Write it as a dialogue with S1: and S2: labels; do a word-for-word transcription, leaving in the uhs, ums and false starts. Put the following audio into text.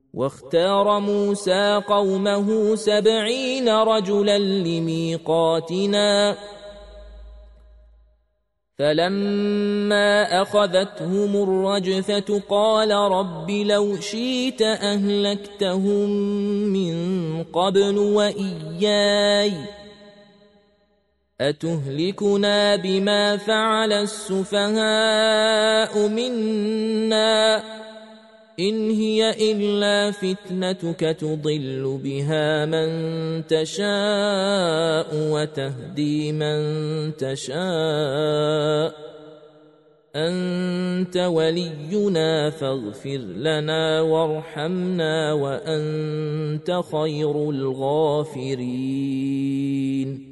S1: واختار موسى قومه سبعين رجلا لميقاتنا فلما أخذتهم الرجفة قال رب لو شئت أهلكتهم من قبل وإياي أتهلكنا بما فعل السفهاء منا إن هي إلا فتنتك تضل بها من تشاء وتهدي من تشاء أنت ولينا فاغفر لنا وارحمنا وأنت خير الغافرين